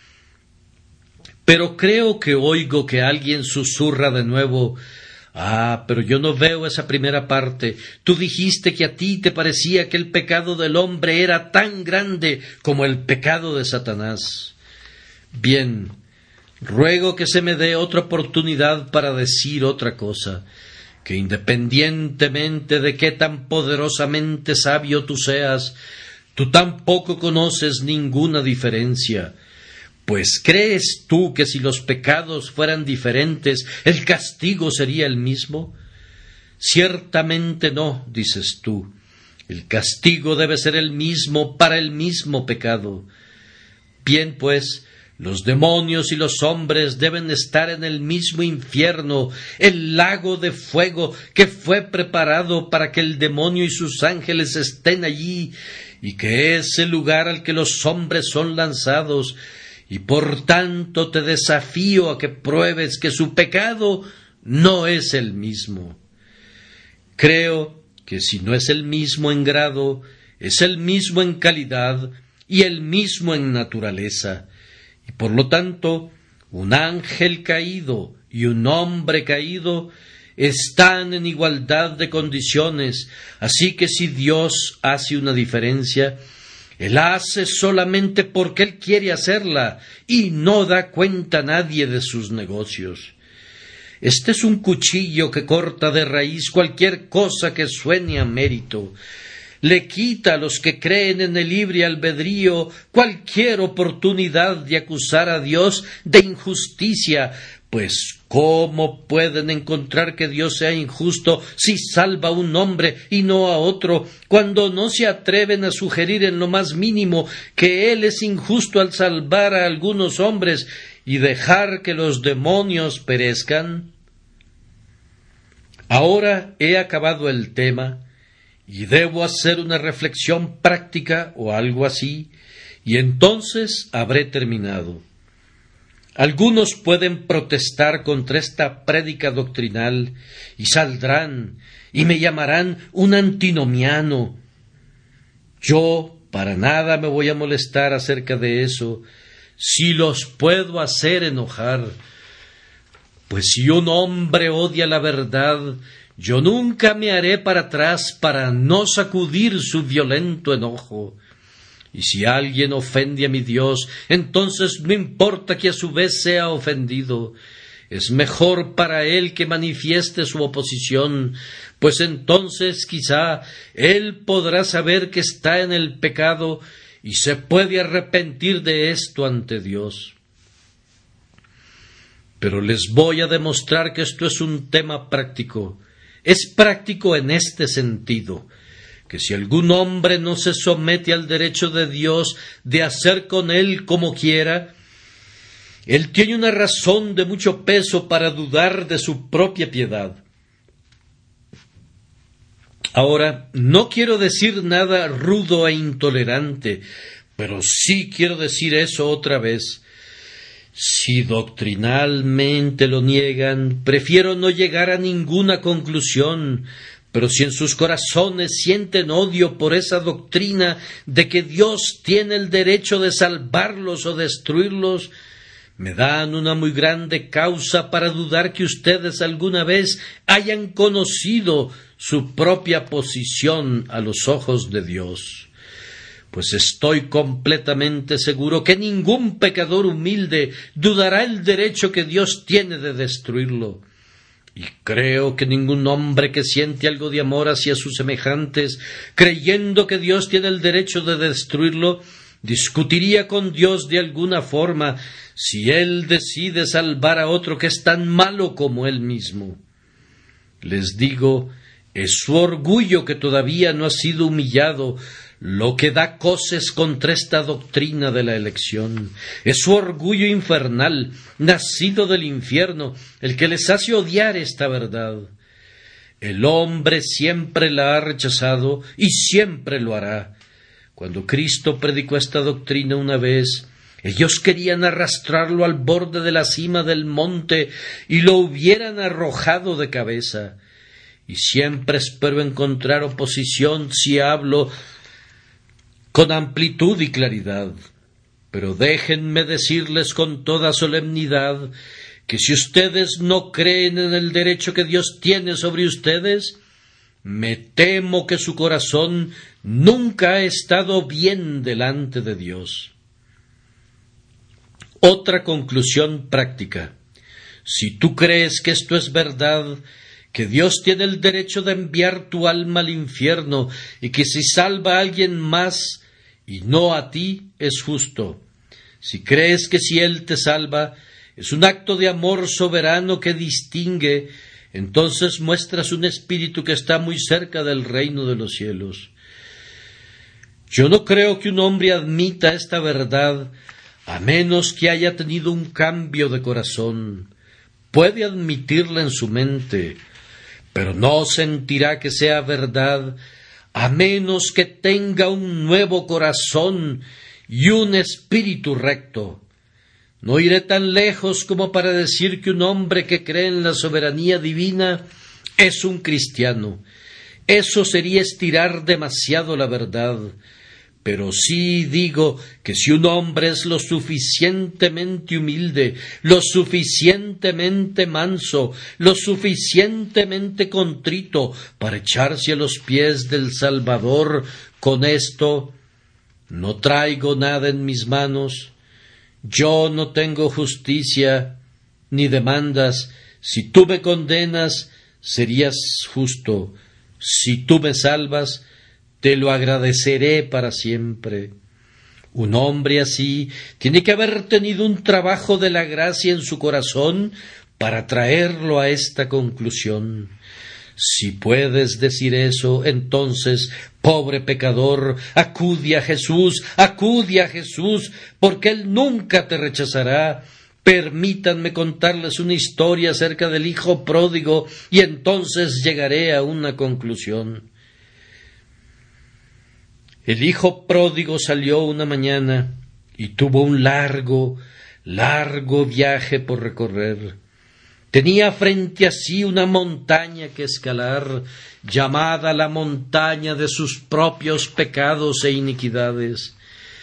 A: Pero creo que oigo que alguien susurra de nuevo: ah, pero yo no veo esa primera parte. Tú dijiste que a ti te parecía que el pecado del hombre era tan grande como el pecado de Satanás. Bien, ruego que se me dé otra oportunidad para decir otra cosa, que independientemente de qué tan poderosamente sabio tú seas, tú tampoco conoces ninguna diferencia. Pues ¿crees tú que si los pecados fueran diferentes, el castigo sería el mismo? Ciertamente no, dices tú. El castigo debe ser el mismo para el mismo pecado. Bien, pues, los demonios y los hombres deben estar en el mismo infierno, el lago de fuego que fue preparado para que el demonio y sus ángeles estén allí, y que es el lugar al que los hombres son lanzados. Y por tanto te desafío a que pruebes que su pecado no es el mismo. Creo que si no es el mismo en grado, es el mismo en calidad y el mismo en naturaleza. Y por lo tanto, un ángel caído y un hombre caído están en igualdad de condiciones, así que si Dios hace una diferencia, Él hace solamente porque Él quiere hacerla y no da cuenta a nadie de sus negocios. Este es un cuchillo que corta de raíz cualquier cosa que suene a mérito. Le quita a los que creen en el libre albedrío cualquier oportunidad de acusar a Dios de injusticia, pues ¿cómo pueden encontrar que Dios sea injusto si salva a un hombre y no a otro, cuando no se atreven a sugerir en lo más mínimo que Él es injusto al salvar a algunos hombres y dejar que los demonios perezcan? Ahora he acabado el tema y debo hacer una reflexión práctica o algo así, y entonces habré terminado. Algunos pueden protestar contra esta prédica doctrinal y saldrán y me llamarán un antinomiano. Yo para nada me voy a molestar acerca de eso, si los puedo hacer enojar. Pues si un hombre odia la verdad, Yo nunca me haré para atrás para no sacudir su violento enojo. Y si alguien ofende a mi Dios, entonces no importa que a su vez sea ofendido. Es mejor para él que manifieste su oposición, pues entonces quizá él podrá saber que está en el pecado y se puede arrepentir de esto ante Dios. Pero les voy a demostrar que esto es un tema práctico. Es práctico en este sentido, que si algún hombre no se somete al derecho de Dios de hacer con él como quiera, él tiene una razón de mucho peso para dudar de su propia piedad. Ahora, no quiero decir nada rudo e intolerante, pero sí quiero decir eso otra vez. Si doctrinalmente lo niegan, prefiero no llegar a ninguna conclusión, pero si en sus corazones sienten odio por esa doctrina de que Dios tiene el derecho de salvarlos o destruirlos, me dan una muy grande causa para dudar que ustedes alguna vez hayan conocido su propia posición a los ojos de Dios. Pues estoy completamente seguro que ningún pecador humilde dudará el derecho que Dios tiene de destruirlo. Y creo que ningún hombre que siente algo de amor hacia sus semejantes, creyendo que Dios tiene el derecho de destruirlo, discutiría con Dios de alguna forma si Él decide salvar a otro que es tan malo como Él mismo. Les digo, es su orgullo que todavía no ha sido humillado lo que da coces contra esta doctrina de la elección. Es su orgullo infernal, nacido del infierno, el que les hace odiar esta verdad. El hombre siempre la ha rechazado y siempre lo hará. Cuando Cristo predicó esta doctrina una vez, ellos querían arrastrarlo al borde de la cima del monte y lo hubieran arrojado de cabeza. Y siempre espero encontrar oposición si hablo con amplitud y claridad. Pero déjenme decirles con toda solemnidad que si ustedes no creen en el derecho que Dios tiene sobre ustedes, me temo que su corazón nunca ha estado bien delante de Dios. Otra conclusión práctica. Si tú crees que esto es verdad, que Dios tiene el derecho de enviar tu alma al infierno y que si salva a alguien más y no a ti, es justo. Si crees que si Él te salva, es un acto de amor soberano que distingue, entonces muestras un espíritu que está muy cerca del reino de los cielos. Yo no creo que un hombre admita esta verdad a menos que haya tenido un cambio de corazón. Puede admitirla en su mente, pero no sentirá que sea verdad a menos que tenga un nuevo corazón y un espíritu recto. No iré tan lejos como para decir que un hombre que cree en la soberanía divina es un cristiano. Eso sería estirar demasiado la verdad. Pero sí digo que si un hombre es lo suficientemente humilde, lo suficientemente manso, lo suficientemente contrito para echarse a los pies del Salvador, con esto no traigo nada en mis manos, yo no tengo justicia ni demandas, si tú me condenas serías justo, si tú me salvas te lo agradeceré para siempre. Un hombre así tiene que haber tenido un trabajo de la gracia en su corazón para traerlo a esta conclusión. Si puedes decir eso, entonces, pobre pecador, acude a Jesús, acude a Jesús, porque Él nunca te rechazará. Permítanme contarles una historia acerca del hijo pródigo y entonces llegaré a una conclusión. El hijo pródigo salió una mañana y tuvo un largo, largo viaje por recorrer. Tenía frente a sí una montaña que escalar, llamada la montaña de sus propios pecados e iniquidades.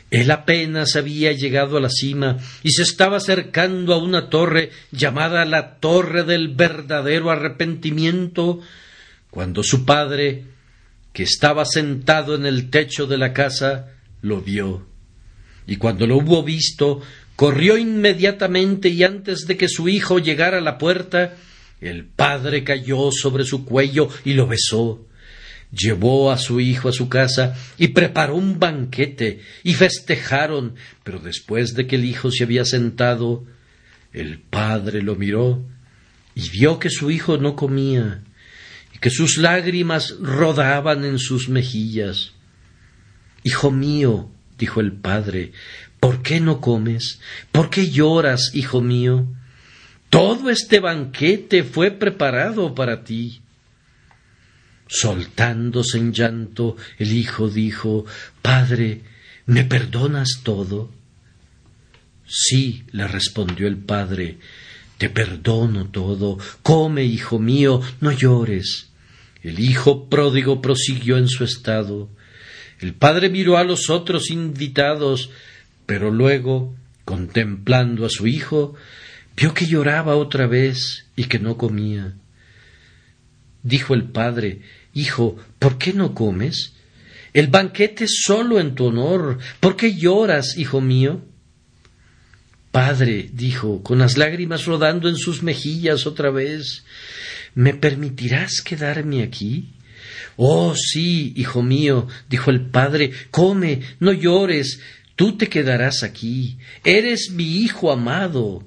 A: Él apenas había llegado a la cima y se estaba acercando a una torre llamada la Torre del Verdadero Arrepentimiento, cuando su padre, que estaba sentado en el techo de la casa, lo vio. Y cuando lo hubo visto, corrió inmediatamente, y antes de que su hijo llegara a la puerta, el padre cayó sobre su cuello y lo besó. Llevó a su hijo a su casa y preparó un banquete, y festejaron, pero después de que el hijo se había sentado, el padre lo miró y vio que su hijo no comía, y que sus lágrimas rodaban en sus mejillas. «Hijo mío», dijo el padre, «¿por qué no comes? ¿Por qué lloras, hijo mío? Todo este banquete fue preparado para ti». Soltándose en llanto, el hijo dijo: «Padre, ¿me perdonas todo?». «Sí», le respondió el padre, «te perdono todo. Come, hijo mío, no llores». El hijo pródigo prosiguió en su estado. El padre miró a los otros invitados, pero luego, contemplando a su hijo, vio que lloraba otra vez y que no comía. Dijo el padre: «Hijo, ¿por qué no comes? El banquete es solo en tu honor. ¿Por qué lloras, hijo mío?». «Padre», dijo, con las lágrimas rodando en sus mejillas otra vez, «¿me permitirás quedarme aquí?». «Oh, sí, hijo mío», dijo el padre, «come, no llores, tú te quedarás aquí. Eres mi hijo amado».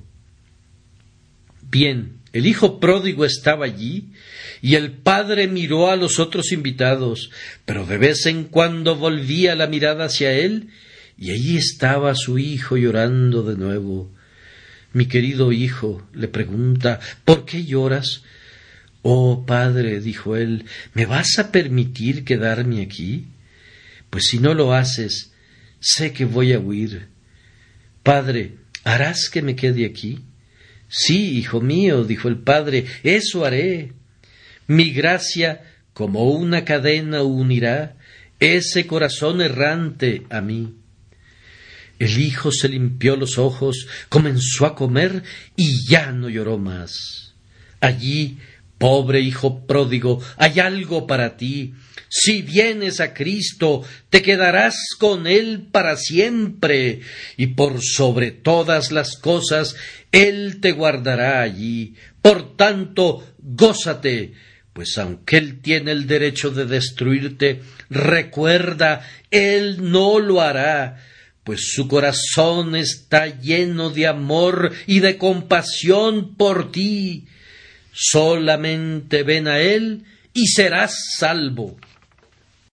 A: Bien, el hijo pródigo estaba allí, y el padre miró a los otros invitados, pero de vez en cuando volvía la mirada hacia él, y allí estaba su hijo llorando de nuevo. «Mi querido hijo», le pregunta, «¿por qué lloras?». «Oh, padre», dijo él, «¿me vas a permitir quedarme aquí? Pues si no lo haces, sé que voy a huir». «Padre, ¿harás que me quede aquí?». «Sí, hijo mío», dijo el padre, «eso haré. Mi gracia, como una cadena, unirá ese corazón errante a mí». El hijo se limpió los ojos, comenzó a comer y ya no lloró más. Allí, pobre hijo pródigo, hay algo para ti. Si vienes a Cristo, te quedarás con Él para siempre, y por sobre todas las cosas, Él te guardará allí. Por tanto, gózate, pues aunque Él tiene el derecho de destruirte, recuerda, Él no lo hará, pues su corazón está lleno de amor y de compasión por ti. Solamente ven a Él y serás salvo.